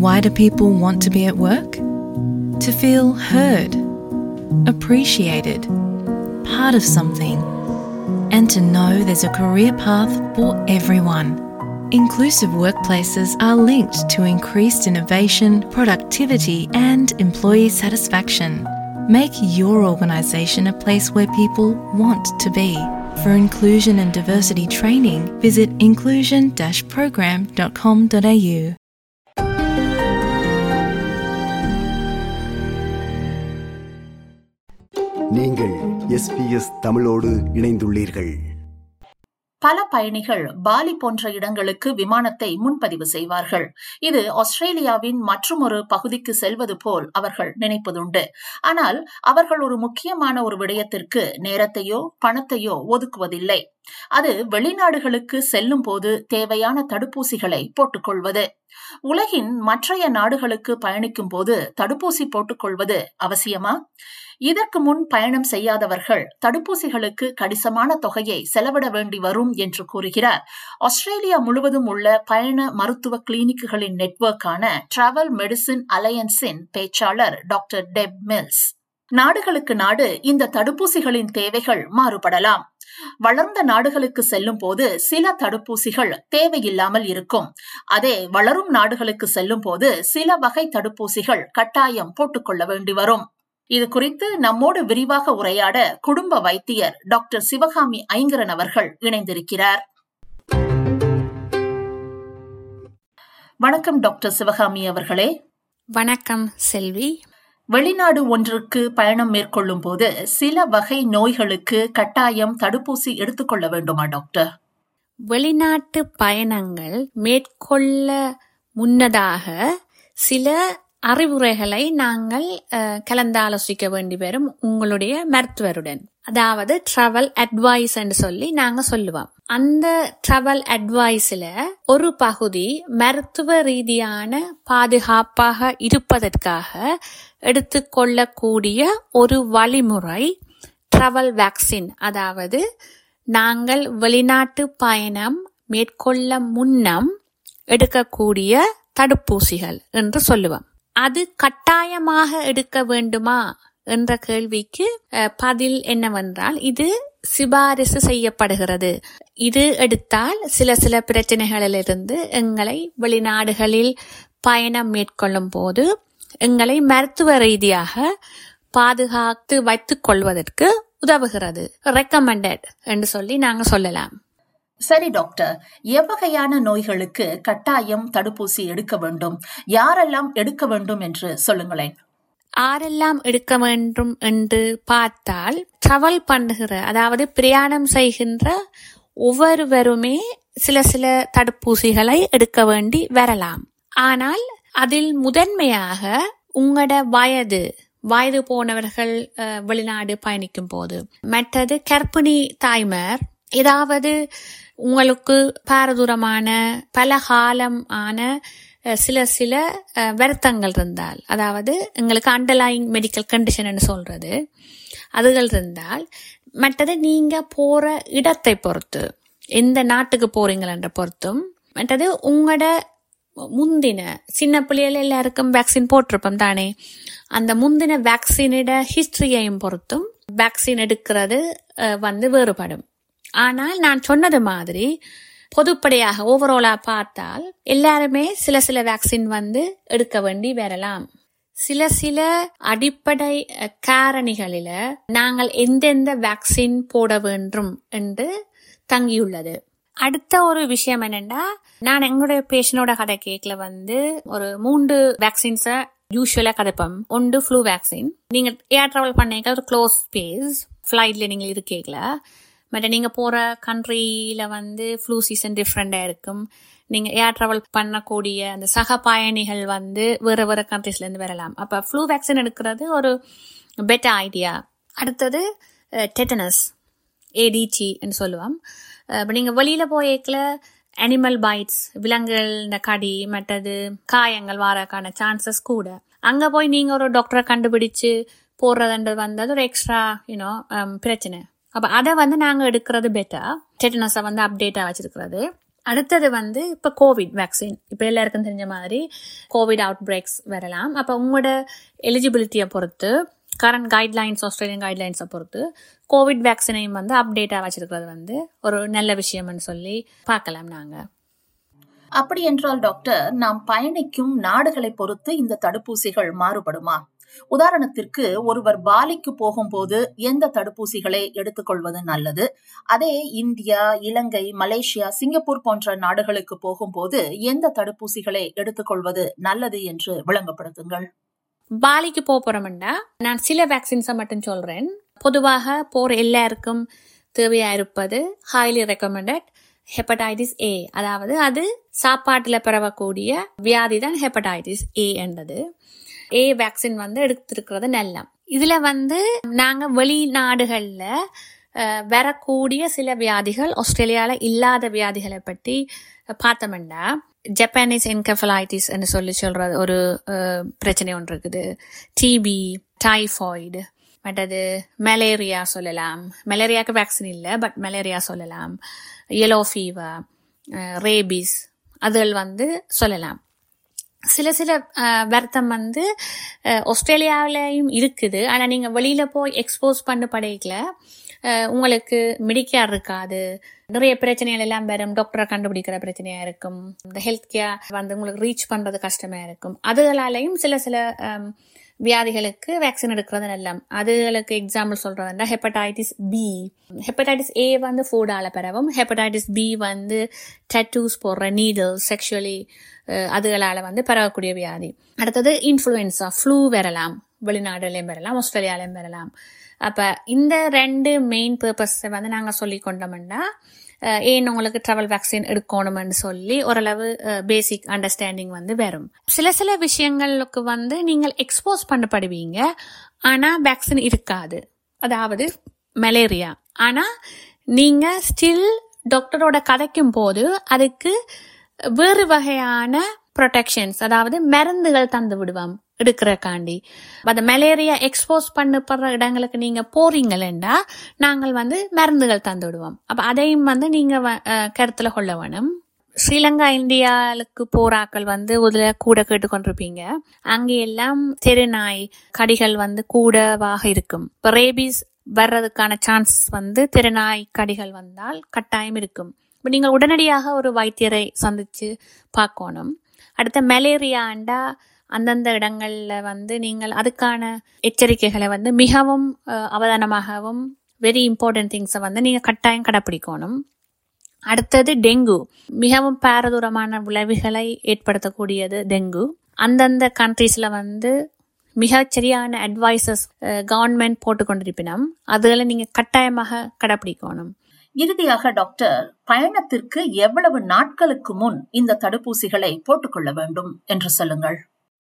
Why do people want to be at work? To feel heard, appreciated, part of something, and to know there's a career path for everyone. Inclusive workplaces are linked to increased innovation, productivity, and employee satisfaction. Make your organisation a place where people want to be. For inclusion and diversity training, visit inclusion-program.com.au. நீங்கள் SBS தமிழோடு இணைந்துள்ளீர்கள். பல பயணிகள் poly போன்ற இடங்களுக்கு விமானத்தை முன்பதிவு செய்வார்கள். இது ஆஸ்திரேலியாவின் மற்றுமொரு பகுதிக்கு செல்வது போல் அவர்கள் நினைப்பதுண்டு. ஆனால் அவர்கள் ஒரு முக்கியமான ஒரு விடயத்திற்கு நேரத்தையோ பணத்தையோ ஒதுக்குவதில்லை. அது வெளிநாடுகளுக்கு செல்லும் போது தேவையான தடுப்பூசிகளை போட்டுக்கொள்வது. உலகின் மற்றைய நாடுகளுக்கு பயணிக்கும் போது தடுப்பூசி போட்டுக்கொள்வது அவசியமா? இதற்கு முன் பயணம் செய்யாதவர்கள் தடுப்பூசிகளுக்கு கணிசமான தொகையை செலவிட வேண்டி வரும் என்று கூறுகிறார் ஆஸ்திரேலியா முழுவதும் உள்ள பயண மருத்துவ கிளினிக்குகளின் நெட்வொர்க்கான டிராவல் மெடிசின் அலையன்ஸின் பேச்சாளர் டாக்டர் டெப் மில்ஸ். நாடுகளுக்கு நாடு இந்த தடுப்பூசிகளின் தேவைகள் மாறுபடலாம். வளர்ந்த நாடுகளுக்கு செல்லும் போது சில தடுப்பூசிகள் தேவையில்லாமல் இருக்கும். அதே வளரும் நாடுகளுக்கு செல்லும் போது சில வகை தடுப்பூசிகள் கட்டாயம் போட்டுக்கொள்ள வேண்டி வரும். இது குறித்து நம்மோடு விரிவாக உரையாட குடும்ப வைத்தியர் டாக்டர் சிவகாமி ஐங்கரன் அவர்கள் இணைந்திருக்கிறார். வணக்கம் டாக்டர் சிவகாமி அவர்களே. வணக்கம் செல்வி. வெளிநாடு ஒன்றுக்கு பயணம் மேற்கொள்ளும் போது சில வகை நோய்களுக்கு கட்டாயம் தடுப்பூசி எடுத்துக்கொள்ள வேண்டுமா டாக்டர்? வெளிநாட்டு பயணங்கள் மேற்கொள்ள முன்னதாக சில அறிவுரைகளை நாங்கள் கலந்தாலோசிக்க வேண்டி வரும் உங்களுடைய மருத்துவருடன். அதாவது டிராவல் அட்வைஸ் என்று சொல்லி நாங்க சொல்லுவோம். அந்த டிராவல் அட்வைஸ்ல ஒரு பகுதி மருத்துவ ரீதியான பாதுகாப்பாக இருப்பதற்காக எடுத்துக்கொள்ளக்கூடிய ஒரு வழிமுறை டிராவல் வேக்சின். அதாவது நாங்கள் வெளிநாட்டு பயணம் மேற்கொள்ள முன்னம் எடுக்கக்கூடிய தடுப்பூசிகள் என்று சொல்லுவோம். அது கட்டாயமாக எடுக்க வேண்டுமா என்ற கேள்விக்கு பதில் என்னவென்றால், இது சிபாரிசு செய்யப்படுகிறது. இது எடுத்தால் சில பிரச்சனைகளிலிருந்து எங்களை வெளிநாடுகளில் பயணம் மேற்கொள்ளும் போது எங்களை மருத்துவ ரீதியாக பாதுகாத்து வைத்துக் கொள்வதற்கு உதவுகிறது. ரெக்கமெண்டட் என்று சொல்லி நாங்க சொல்லலாம். சரி டாக்டர், எவ்வகையான நோய்களுக்கு கட்டாயம் தடுப்பூசி எடுக்க வேண்டும், யாரெல்லாம் எடுக்க வேண்டும் என்று சொல்லுங்களேன். யாரெல்லாம் எடுக்க வேண்டும் என்று பார்த்தால், டிராவல் பண்ணுகிற அதாவது பிரயாணம் செய்கின்ற ஒவ்வொருவருமே சில தடுப்பூசிகளை எடுக்க வேண்டி வரலாம். ஆனால் அதில் முதன்மையாக உங்களோட வயது போனவர்கள் வெளிநாடு பயணிக்கும் போது, மற்றது கர்ப்பிணி தாய்மார், ஏதாவது உங்களுக்கு பாரதூரமான பல காலம் ஆன சில வருத்தங்கள் இருந்தால், அதாவது எங்களுக்கு அண்டர்லைங் மெடிக்கல் கண்டிஷன் சொல்றது, அதுகள் இருந்தால், மற்றது நீங்க போற இடத்தை பொறுத்து, எந்த நாட்டுக்கு போறீங்களன்ற பொறுத்தும், மற்றது உங்களோட முந்தின சின்ன பிள்ளைகள் எல்லாருக்கும் வேக்சின் போட்டிருப்போம் தானே, அந்த முந்தின வேக்சினோட ஹிஸ்டரியையும் பொறுத்தும் வேக்சின் எடுக்கிறது வேறுபடும். ஆனால் நான் சொன்னது மாதிரி பொதுப்படையாக ஓவராலா பார்த்தால் எல்லாருமே சில வேக்சின் எடுக்க வேண்டி வரலாம். சில அடிப்படை காரணிகளில நாங்கள் எந்தெந்த வேக்சின் போட வேண்டும் என்று தங்கியுள்ளது. அடுத்த ஒரு விஷயம் என்னன்னா, நான் எங்களுடைய பேஷண்டோட கதை கேட்கல ஒரு 3 வேக்சின்ஸ யூஸ்வலா கதைப்போம். ஒன்று ஃப்ளூ வேக்சின். நீங்க ஏர் டிராவல் பண்ணீங்க ஒரு க்ளோஸ் ஸ்பேஸ் ஃபிளைட்ல நீங்க இது கேட்கல. பட் நீங்க போற கண்ட்ரியில ஃப்ளூ சீசன் டிஃப்ரெண்டா இருக்கும். நீங்க ஏர் டிராவல் பண்ணக்கூடிய அந்த சக பயணிகள் வேற கண்ட்ரிஸ்ல இருந்து வரலாம். அப்ப ஃப்ளூ வேக்சின் எடுக்கிறது ஒரு பெட்டர் ஐடியா. அடுத்தது டெட்டனஸ், ஏடிடி சொல்லுவோம். நீங்க வெளியில போயேக்கல அனிமல் பைட்ஸ், விலங்குகள் கடி, மற்றது காயங்கள் வாரக்கான சான்சஸ் கூட. அங்க போய் நீங்க ஒரு டாக்டரை கண்டுபிடிச்சு போடுறதுன்றது அது ஒரு எக்ஸ்ட்ரா பிரச்சனை. அப்ப அதை நாங்க எடுக்கிறது பெட்டர். டெட்டனஸை அப்டேட்டா வச்சிருக்கிறது. அடுத்தது வந்து இப்போ கோவிட் வேக்சின். இப்போ எல்லாருக்கும் தெரிஞ்ச மாதிரி கோவிட் அவுட் பிரேக்ஸ் வரலாம். அப்போ உங்களோட எலிஜிபிலிட்டியை பொறுத்து, கரண்ட் கைட்லைன்ஸ், ஆஸ்திரேலியன் கைட்லைன்ஸை பொறுத்து கோவிட் வேக்சினையும் வந்து அப்டேட்டாக வச்சிருக்கிறது வந்து ஒரு நல்ல விஷயம்னு சொல்லி பார்க்கலாம் நாங்கள். அப்படி என்றால் டாக்டர், நாம் பயணிக்கும் நாடுகளை பொறுத்து இந்த தடுப்பூசிகள் மாறுபடுமா? உதாரணத்திற்கு, ஒருவர் பாலிக்கு போகும்போது எந்த தடுப்பூசிகளை எடுத்துக்கொள்வது நல்லது? அதே இந்தியா, இலங்கை, மலேசியா, சிங்கப்பூர் போன்ற நாடுகளுக்கு போகும்போது எந்த தடுப்பூசிகளை எடுத்துக்கொள்வது நல்லது என்று விளங்கப்படுத்துங்கள். பாலிக்கு போறோம்னா நான் சில வேக்சின்ஸை மட்டும் சொல்றேன். பொதுவாக போற எல்லாருக்கும் தேவையா இருப்பது ஹைலி ரெக்கமெண்டட் ஹெப்படைட்டிஸ் ஏ. அதாவது அது சாப்பாட்டுல பரவக்கூடிய வியாதி தான் ஹெப்படைட்டிஸ் ஏ என்றது. ஏ வேக்சின் வந்து எடுத்திருக்கிறது நல்ல. இதுல வந்து நாங்க வெளிநாடுகள்ல வரக்கூடிய சில வியாதிகள், ஆஸ்திரேலியால இல்லாத வியாதிகளை பற்றி பார்த்தோம்னா, ஜப்பானீஸ் என்கெஃபலைட்டிஸ் என்று சொல்றது ஒரு பிரச்சனை ஒன்று இருக்குது. டிபி, டைஃபாய்டு, மற்றது மலேரியா சொல்லலாம். மலேரியாவுக்கு வேக்சின் இல்லை, பட் மலேரியா சொல்லலாம். yellow ஃபீவர், ரேபிஸ், அதுகள் வந்து சொல்லலாம். சில வருத்தம் வந்து ஆஸ்திரேலியாவிலையும் இருக்குது. ஆனால் நீங்கள் வெளியில் போய் எக்ஸ்போஸ் பண்ண படைக்கல உங்களுக்கு மெடிக்கேர் இருக்காது, நிறைய பிரச்சனைகள் எல்லாம் வரும். டாக்டரை கண்டுபிடிக்கிற பிரச்சனையா இருக்கும், இந்த ஹெல்த் கேர் வந்து உங்களுக்கு ரீச் பண்றது கஷ்டமா இருக்கும். அதுகளாலையும் சில வியாதிகளுக்கு வேக்சின் எடுக்கிறது நல்ல. அதுகளுக்கு எக்ஸாம்பிள் சொல்றதுன்னா ஹெப்படைட்டிஸ் பி. ஹெப்படைட்டிஸ் ஏ வந்து ஃபுட்டால பரவும். ஹெப்படைட்டிஸ் பி வந்து டேட்டூஸ் போடுற நீடில், செக்ஷுவலி அதுகளால வந்து பரவக்கூடிய வியாதி. அடுத்தது இன்ஃப்ளூயன்ஸா, ஃப்ளூ வரலாம், வெளிநாடுலையும் வரலாம், ஆஸ்திரேலியாலையும் வரலாம். அப்ப இந்த 2 மெயின் பர்பஸ் வந்து நாங்க சொல்லி கொண்டோம்னா ஏன் உங்களுக்கு ட்ராவல் வேக்சின் எடுக்கணும்னு சொல்லி ஓரளவு பேசிக் அண்டர்ஸ்டாண்டிங் வந்து வரும். சில விஷயங்களுக்கு வந்து நீங்கள் எக்ஸ்போஸ் பண்ணப்படுவீங்க, ஆனா வேக்சின் இருக்காது. அதாவது மலேரியா. ஆனா நீங்க ஸ்டில் டாக்டரோட கதைக்கும் போது அதுக்கு வேறு வகையான ப்ரொடெக்ஷன்ஸ், அதாவது மருந்துகள் தந்து விடுவோம் எடுக்கிறக்காண்டி. அந்த மலேரியா எக்ஸ்போஸ் பண்ணப்படுற இடங்களுக்கு நீங்க போறீங்களா, நாங்கள் வந்து மருந்துகள் தந்து விடுவோம். அப்ப அதையும் வந்து நீங்க கருத்துல கொள்ள வேணும். ஸ்ரீலங்கா, இந்தியாவுக்கு போராக்கள் வந்து இதுல கூட கேட்டுக்கொண்டிருப்பீங்க. அங்கெல்லாம் தெருநாய் கடிகள் வந்து கூடவாக இருக்கும். இப்போ ரேபிஸ் வர்றதுக்கான சான்ஸ் வந்து தெருநாய் கடிகள் வந்தால் கட்டாயம் இருக்கும். இப்போ நீங்கள் உடனடியாக ஒரு வைத்தியரை சந்திச்சு பார்க்கணும். அடுத்த மலேரியாண்டா அந்தந்த இடங்கள்ல வந்து நீங்கள் அதுக்கான எச்சரிக்கைகளை வந்து மிகவும் அவதானமாகவும் வெரி இம்பார்ட்டன்ட் திங்ஸை வந்து நீங்க கட்டாயம் கடைப்பிடிக்கணும். அடுத்தது டெங்கு, மிகவும் பாரதூரமான விளைவுகளை ஏற்படுத்தக்கூடியது டெங்கு. அந்தந்த கண்ட்ரீஸ்ல வந்து மிகச்சரியான அட்வைசஸ் கவர்மெண்ட் போட்டுக்கொண்டிருப்பினும் அதுகளை நீங்க கட்டாயமாக கடைப்பிடிக்கணும். இறுதியாக டாக்டர், பயணத்திற்கு எவ்வளவு நாட்களுக்கு முன் இந்த தடுப்பூசிகளை போட்டுக்கொள்ள வேண்டும் என்று சொல்லுங்கள்.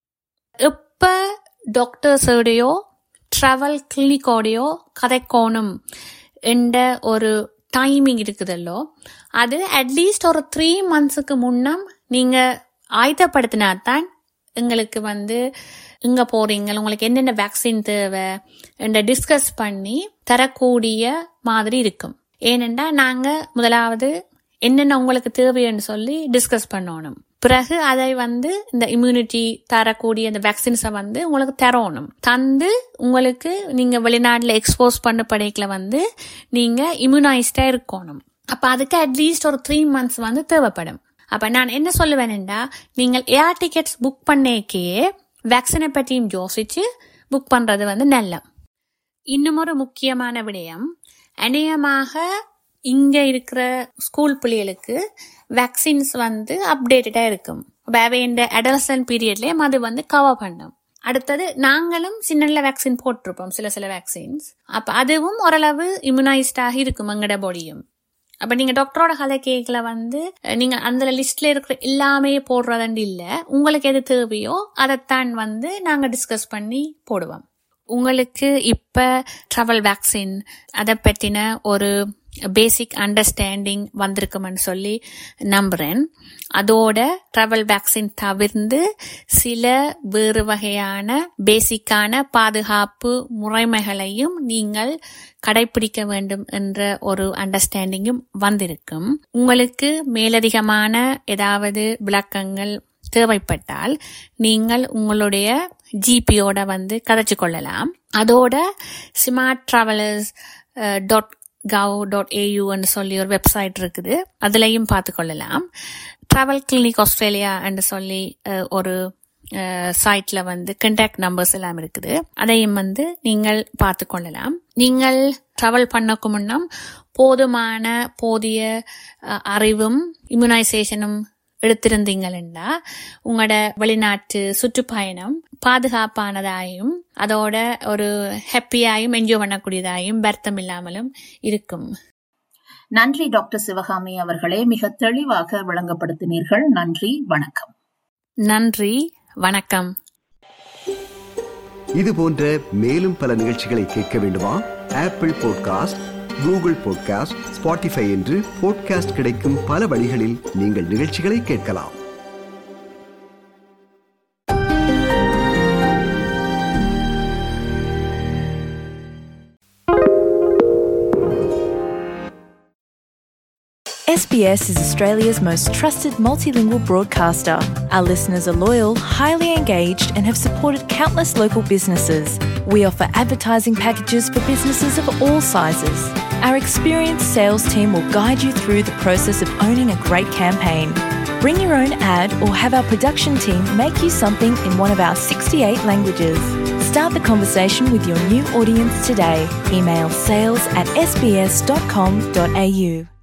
எப்ப டாக்டர்ஸோடையோ டிராவல் கிளினிக்கோடையோ கதைக்கோணும் என்ற ஒரு டைமிங் இருக்குதல்லோ, அது அட்லீஸ்ட் ஒரு 3 monthsக்கு முன்னம் நீங்க ஆயத்தப்படுத்தினாத்தான் எங்களுக்கு வந்து இங்க போறீங்க, உங்களுக்கு என்னென்ன வேக்சின் தேவை என்ற டிஸ்கஸ் பண்ணி தரக்கூடிய மாதிரி இருக்கும். ஏனென்றா நாங்க முதலாவது என்னென்ன உங்களுக்கு தேவைன்னு சொல்லி டிஸ்கஸ் பண்ணணும். பிறகு அதை வந்து இந்த இம்யூனிட்டி தரக்கூடிய இந்த வேக்சின்ஸை வந்து உங்களுக்கு தரணும். தந்து உங்களுக்கு நீங்க வெளிநாட்டுல எக்ஸ்போஸ் பண்ண படைக்கல வந்து நீங்க இம்யூனைஸ்டா இருக்கணும். அப்ப அதுக்கு அட்லீஸ்ட் ஒரு 3 months வந்து தேவைப்படும். அப்ப நான் என்ன சொல்லுவேன்டா, நீங்கள் ஏர் டிக்கெட்ஸ் புக் பண்ணேக்கே வேக்சினை பற்றியும் யோசிச்சு புக் பண்றது வந்து நல்ல. இன்னும் ஒரு முக்கியமான விடயம், அநேகமாக இங்க இருக்கிற ஸ்கூல் பிள்ளைகளுக்கு வேக்சின்ஸ் வந்து அப்டேட்டடா இருக்கும். இந்த அடலசன்ட் பீரியட்லயே அது வந்து கவர் பண்ணும். அடுத்தது நாங்களும் சின்ன வேக்சின் போட்டிருப்போம், சில வேக்சின்ஸ். அப்ப அதுவும் ஓரளவு இம்யூனைஸ்டாக இருக்கும் எங்கட பாடியும். அப்ப நீங்க டாக்டரோட கதை கேட்கல வந்து நீங்க அந்த லிஸ்ட்ல இருக்கிற எல்லாமே போடுறதுண்டு இல்ல, உங்களுக்கு எது தேவையோ அதைத்தான் வந்து நாங்க டிஸ்கஸ் பண்ணி போடுவோம். உங்களுக்கு இப்ப டிராவல் வேக்சின் அதை பற்றின ஒரு பேசிக் அண்டர்ஸ்டாண்டிங் வந்திருக்குமென்னு சொல்லி நம்புறேன். அதோட ட்ராவல் வேக்சின் தவிர்த்து சில வேறு வகையான பேசிக்கான பாதுகாப்பு முறைமைகளையும் நீங்கள் கடைபிடிக்க வேண்டும் என்ற ஒரு அண்டர்ஸ்டாண்டிங்கும் வந்திருக்கும். உங்களுக்கு மேலதிகமான ஏதாவது விளக்கங்கள் தேவைப்பட்டால் நீங்கள் உங்களுடைய ஜிபியோட கதைச்சு கொள்ளலாம். அதோட smarttravelers.gov.au சொல்லி ஒரு வெப்சைட் இருக்குது, அதுலயும் பார்த்து கொள்ளலாம். டிராவல் கிளினிக் ஆஸ்திரேலியா என்று சொல்லி ஒரு சைட்ல கான்டாக்ட் நம்பர்ஸ் எல்லாம் இருக்குது, அதையும் நீங்கள் பார்த்து கொள்ளலாம். நீங்கள் டிராவல் பண்ணக்கு முன்னம் போதிய அறிவும் இம்யூனைசேஷனும் எடுத்திருந்தீங்கன்னா உங்களோட வெளிநாட்டு சுற்றுப்பயணம் பாதுகாப்பானதாயும் அதோட ஒரு ஹாப்பியாயும் என்ஜாய் பண்ணக்கூடியதாயும் வருத்தம் இல்லாமலும் இருக்கும். நன்றி டாக்டர் சிவகாமி அவர்களே, மிக தெளிவாக விளங்கப்படுத்தினீர்கள். நன்றி, வணக்கம். நன்றி, வணக்கம். இது போன்ற மேலும் பல நிகழ்ச்சிகளை கேட்க வேண்டுமா? Apple podcast, Google podcast, Spotify என்று பாட்காஸ்ட் கிடைக்கும் பல வழிகளில் நீங்கள் நிகழ்ச்சிகளை கேட்கலாம். SBS is Australia's most trusted multilingual broadcaster. Our listeners are loyal, highly engaged, and have supported countless local businesses. We offer advertising packages for businesses of all sizes. Our experienced sales team will guide you through the process of owning a great campaign. Bring your own ad or have our production team make you something in one of our 68 languages. Start the conversation with your new audience today. Email sales@sbs.com.au.